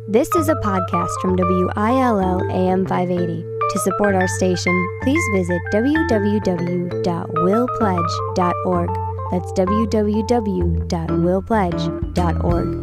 This is a podcast from WILL AM 580. To support our station, please visit www.willpledge.org. That's www.willpledge.org.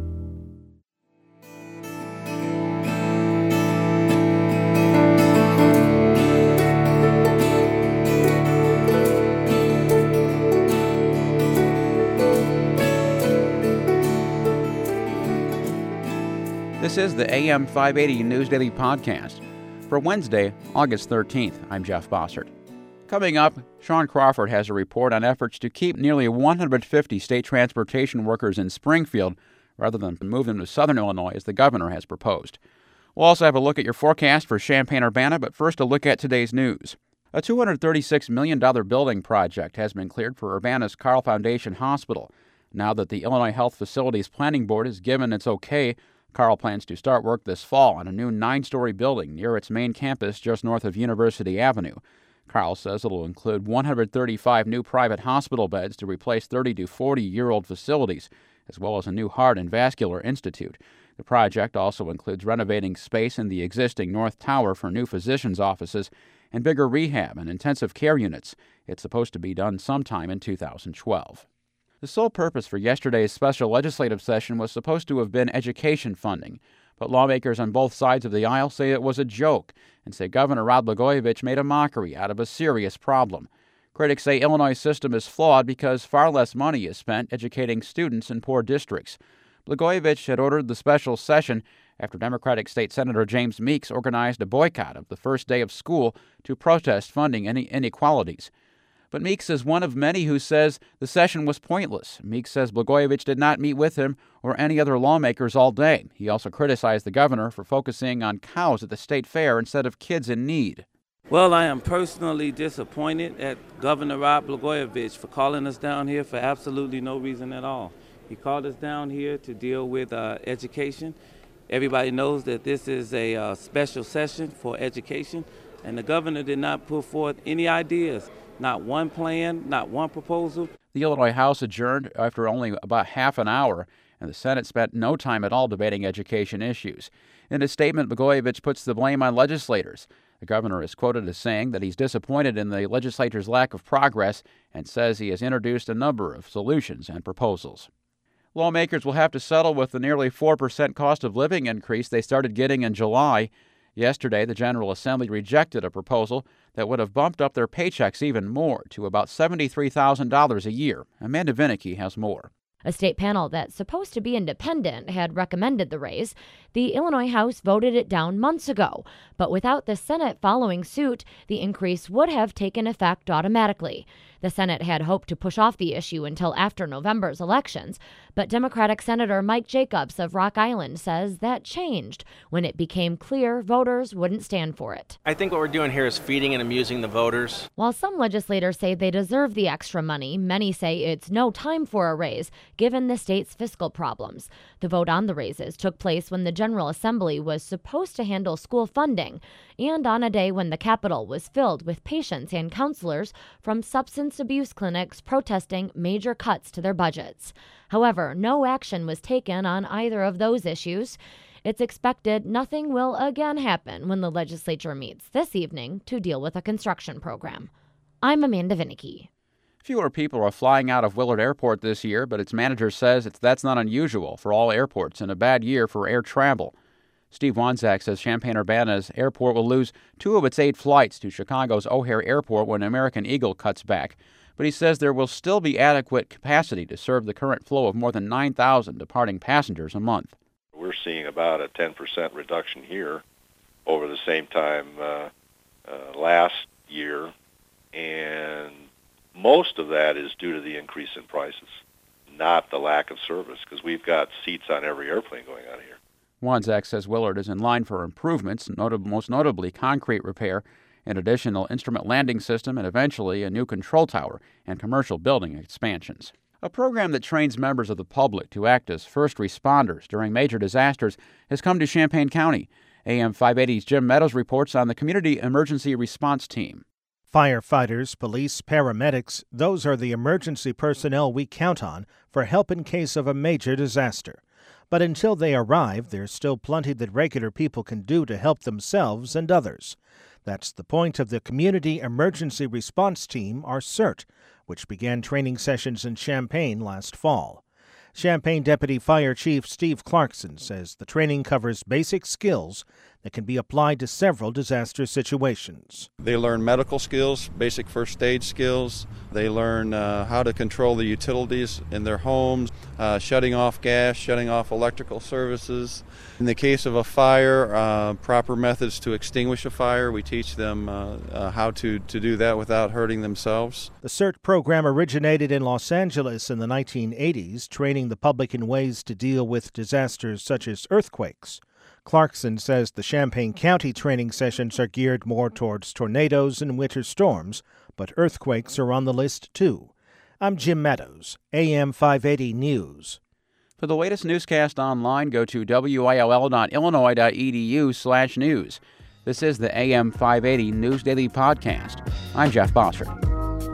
This is the AM 580 News Daily Podcast for Wednesday, August 13th. I'm Jeff Bossert. Coming up, Sean Crawford has a report on efforts to keep nearly 150 state transportation workers in Springfield rather than move them to southern Illinois as the governor has proposed. We'll also have a look at your forecast for Champaign-Urbana, but first a look at today's news. A $236 million building project has been cleared for Urbana's Carle Foundation Hospital. Now that the Illinois Health Facilities Planning Board has given its okay, Carle plans to start work this fall on a new 9-story building near its main campus just north of University Avenue. Carle says it will include 135 new private hospital beds to replace 30 to 40-year-old facilities, as well as a new heart and vascular institute. The project also includes renovating space in the existing North Tower for new physicians' offices and bigger rehab and intensive care units. It's supposed to be done sometime in 2012. The sole purpose for yesterday's special legislative session was supposed to have been education funding, but lawmakers on both sides of the aisle say it was a joke and say Governor Rod Blagojevich made a mockery out of a serious problem. Critics say Illinois' system is flawed because far less money is spent educating students in poor districts. Blagojevich had ordered the special session after Democratic State Senator James Meeks organized a boycott of the first day of school to protest funding inequalities. But Meeks is one of many who says the session was pointless. Meeks says Blagojevich did not meet with him or any other lawmakers all day. He also criticized the governor for focusing on cows at the state fair instead of kids in need. Well, I am personally disappointed at Governor Rod Blagojevich for calling us down here for absolutely no reason at all. He called us down here to deal with education. Everybody knows that this is a special session for education, and the governor did not put forth any ideas. Not one plan, not one proposal. The Illinois House adjourned after only about half an hour, and the Senate spent no time at all debating education issues. In a statement, Blagojevich puts the blame on legislators. The governor is quoted as saying that he's disappointed in the legislature's lack of progress and says he has introduced a number of solutions and proposals. Lawmakers will have to settle with the nearly 4% cost of living increase they started getting in July. Yesterday, the General Assembly rejected a proposal that would have bumped up their paychecks even more to about $73,000 a year. Amanda Vinicky has more. A state panel that's supposed to be independent had recommended the raise. The Illinois House voted it down months ago, but without the Senate following suit, the increase would have taken effect automatically. The Senate had hoped to push off the issue until after November's elections, but Democratic Senator Mike Jacobs of Rock Island says that changed when it became clear voters wouldn't stand for it. I think what we're doing here is feeding and amusing the voters. While some legislators say they deserve the extra money, many say it's no time for a raise, given the state's fiscal problems. The vote on the raises took place when the General Assembly was supposed to handle school funding, and on a day when the Capitol was filled with patients and counselors from substance abuse clinics protesting major cuts to their budgets. However, no action was taken on either of those issues. It's expected nothing will again happen when the legislature meets this evening to deal with a construction program. I'm Amanda Vinicky. Fewer people are flying out of Willard Airport this year, but its manager says that's not unusual for all airports and a bad year for air travel. Steve Wanzak says Champaign-Urbana's airport will lose 2 of its 8 flights to Chicago's O'Hare Airport when American Eagle cuts back. But he says there will still be adequate capacity to serve the current flow of more than 9,000 departing passengers a month. We're seeing about a 10% reduction here over the same time last year, and most of that is due to the increase in prices, not the lack of service, because we've got seats on every airplane going out of here. Wanzak says Willard is in line for improvements, most notably concrete repair, an additional instrument landing system, and eventually a new control tower and commercial building expansions. A program that trains members of the public to act as first responders during major disasters has come to Champaign County. AM 580's Jim Meadows reports on the Community Emergency Response Team. Firefighters, police, paramedics, those are the emergency personnel we count on for help in case of a major disaster. But until they arrive, there's still plenty that regular people can do to help themselves and others. That's the point of the Community Emergency Response Team, or CERT, which began training sessions in Champaign last fall. Champaign Deputy Fire Chief Steve Clarkson says the training covers basic skills that can be applied to several disaster situations. They learn medical skills, basic first aid skills. They learn how to control the utilities in their homes, shutting off gas, shutting off electrical services. In the case of a fire, proper methods to extinguish a fire. We teach them how to do that without hurting themselves. The CERT program originated in Los Angeles in the 1980s, training the public in ways to deal with disasters such as earthquakes. Clarkson says the Champaign County training sessions are geared more towards tornadoes and winter storms, but earthquakes are on the list too. I'm Jim Meadows, AM 580 News. For the latest newscast online, go to will.illinois.edu/news. This is the AM 580 News Daily Podcast. I'm Jeff Bossert.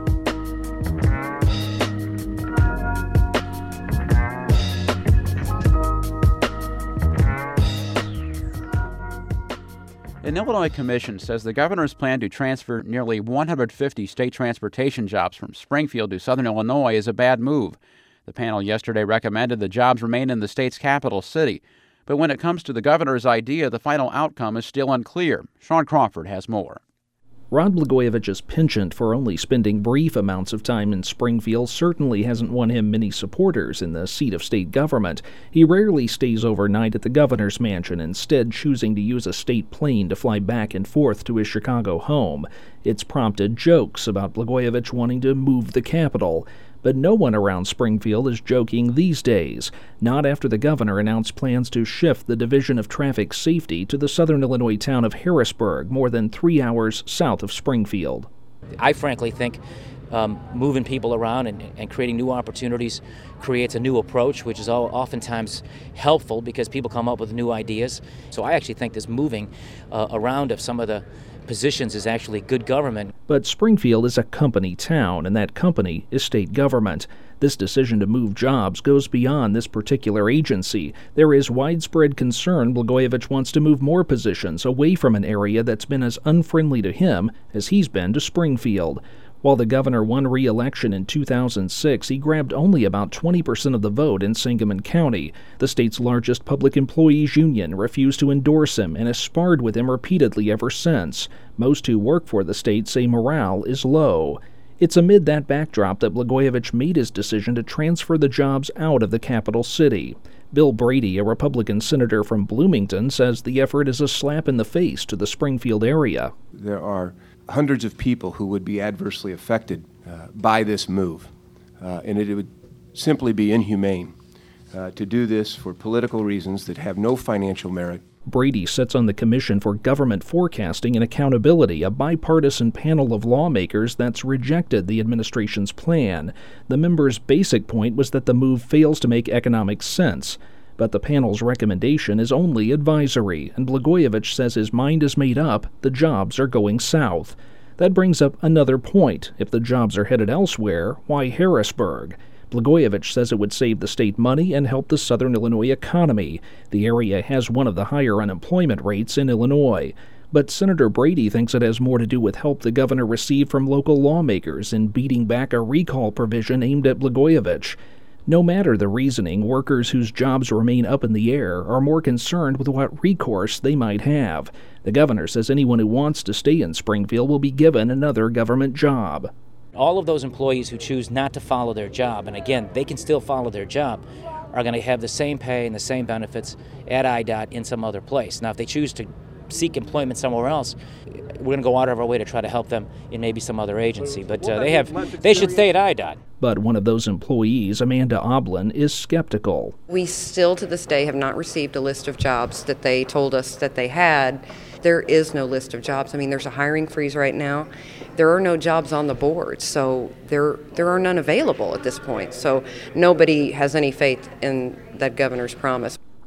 An Illinois commission says the governor's plan to transfer nearly 150 state transportation jobs from Springfield to Southern Illinois is a bad move. The panel yesterday recommended the jobs remain in the state's capital city. But when it comes to the governor's idea, the final outcome is still unclear. Sean Crawford has more. Rod Blagojevich's penchant for only spending brief amounts of time in Springfield certainly hasn't won him many supporters in the seat of state government. He rarely stays overnight at the governor's mansion, instead choosing to use a state plane to fly back and forth to his Chicago home. It's prompted jokes about Blagojevich wanting to move the capital. But no one around Springfield is joking these days, not after the governor announced plans to shift the Division of Traffic Safety to the southern Illinois town of Harrisburg, more than 3 hours south of Springfield. I frankly think moving people around and creating new opportunities creates a new approach, which is oftentimes helpful because people come up with new ideas. So I actually think this moving around of some of the positions is actually good government. But Springfield is a company town, and that company is state government. This decision to move jobs goes beyond this particular agency. There is widespread concern Blagojevich wants to move more positions away from an area that's been as unfriendly to him as he's been to Springfield. While the governor won re-election in 2006, he grabbed only about 20% of the vote in Sangamon County. The state's largest public employees union refused to endorse him and has sparred with him repeatedly ever since. Most who work for the state say morale is low. It's amid that backdrop that Blagojevich made his decision to transfer the jobs out of the capital city. Bill Brady, a Republican senator from Bloomington, says the effort is a slap in the face to the Springfield area. There are hundreds of people who would be adversely affected by this move, and it would simply be inhumane to do this for political reasons that have no financial merit. Brady sits on the Commission for Government Forecasting and Accountability, a bipartisan panel of lawmakers that's rejected the administration's plan. The members' basic point was that the move fails to make economic sense. But the panel's recommendation is only advisory, and Blagojevich says his mind is made up, the jobs are going south. That brings up another point. If the jobs are headed elsewhere, why Harrisburg? Blagojevich says it would save the state money and help the southern Illinois economy. The area has one of the higher unemployment rates in Illinois. But Senator Brady thinks it has more to do with help the governor received from local lawmakers in beating back a recall provision aimed at Blagojevich. No matter the reasoning, workers whose jobs remain up in the air are more concerned with what recourse they might have. The governor says anyone who wants to stay in Springfield will be given another government job. All of those employees who choose not to follow their job, and again, they can still follow their job, are going to have the same pay and the same benefits at IDOT in some other place. Now, if they choose to seek employment somewhere else, we're going to go out of our way to try to help them in maybe some other agency. But they should stay at IDOT. But one of those employees, Amanda Oblin, is skeptical. We still to this day have not received a list of jobs that they told us that they had. There is no list of jobs. I mean, there's a hiring freeze right now. There are no jobs on the board, so there are none available at this point. So nobody has any faith in that governor's promise.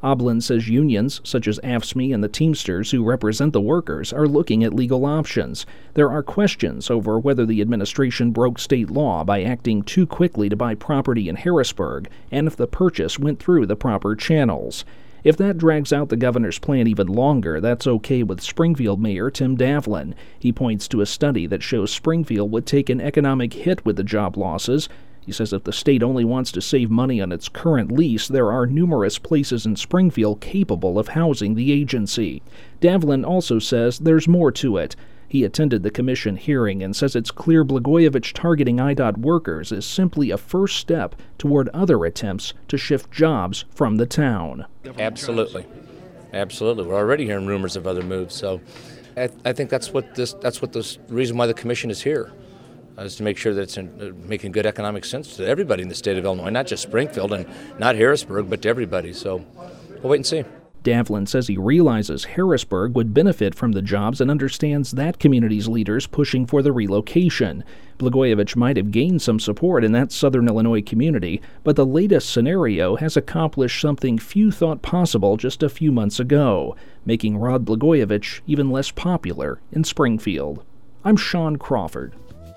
Oblin says unions, such as AFSCME and the Teamsters who represent the workers, are looking at legal options. There are questions over whether the administration broke state law by acting too quickly to buy property in Harrisburg, and if the purchase went through the proper channels. If that drags out the governor's plan even longer, that's okay with Springfield Mayor Tim Davlin. He points to a study that shows Springfield would take an economic hit with the job losses. He says if the state only wants to save money on its current lease, there are numerous places in Springfield capable of housing the agency. Davlin also says there's more to it. He attended the commission hearing and says it's clear Blagojevich targeting IDOT workers is simply a first step toward other attempts to shift jobs from the town. Absolutely. We're already hearing rumors of other moves, so I think that's what the reason why the commission is here. Is to make sure that it's making good economic sense to everybody in the state of Illinois, not just Springfield and not Harrisburg, but to everybody. So we'll wait and see. Davlin says he realizes Harrisburg would benefit from the jobs and understands that community's leaders pushing for the relocation. Blagojevich might have gained some support in that southern Illinois community, but the latest scenario has accomplished something few thought possible just a few months ago, making Rod Blagojevich even less popular in Springfield. I'm Sean Crawford.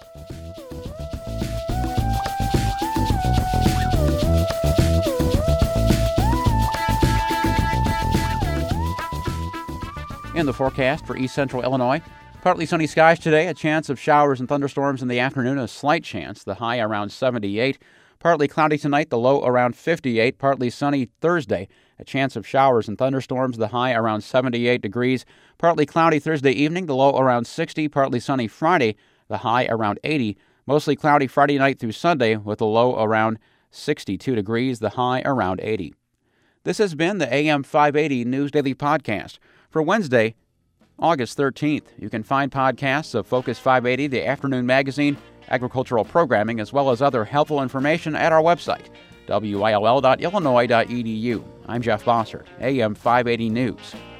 In the forecast for East Central Illinois, partly sunny skies today, a chance of showers and thunderstorms in the afternoon, a slight chance, the high around 78. Partly cloudy tonight, the low around 58. Partly sunny Thursday, a chance of showers and thunderstorms, the high around 78 degrees. Partly cloudy Thursday evening, the low around 60. Partly sunny Friday, the high around 80. Mostly cloudy Friday night through Sunday with the low around 62 degrees, the high around 80. This has been the AM 580 News Daily Podcast for Wednesday, August 13th. You can find podcasts of Focus 580, the afternoon magazine, agricultural programming, as well as other helpful information at our website, will.illinois.edu. I'm Jeff Bossert, AM 580 News.